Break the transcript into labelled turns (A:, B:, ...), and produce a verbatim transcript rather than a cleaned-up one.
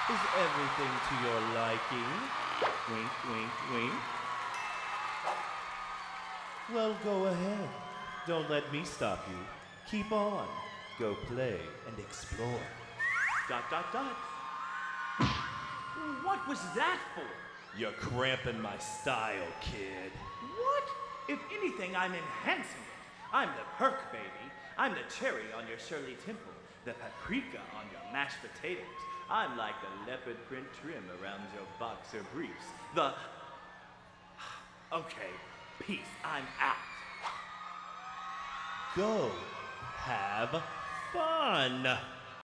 A: Is everything to your liking? Wink, wink, wink. Well, go ahead. Don't let me stop you. Keep on. Go play and explore.
B: Dot, dot, dot. What was that for?
A: You're cramping my style, kid.
B: What? If anything, I'm enhancing it. I'm the perk, baby. I'm the cherry on your Shirley Temple, the paprika on your mashed potatoes. I'm like the leopard print trim around your boxer briefs. The... Okay, peace. I'm out.
A: Go have fun.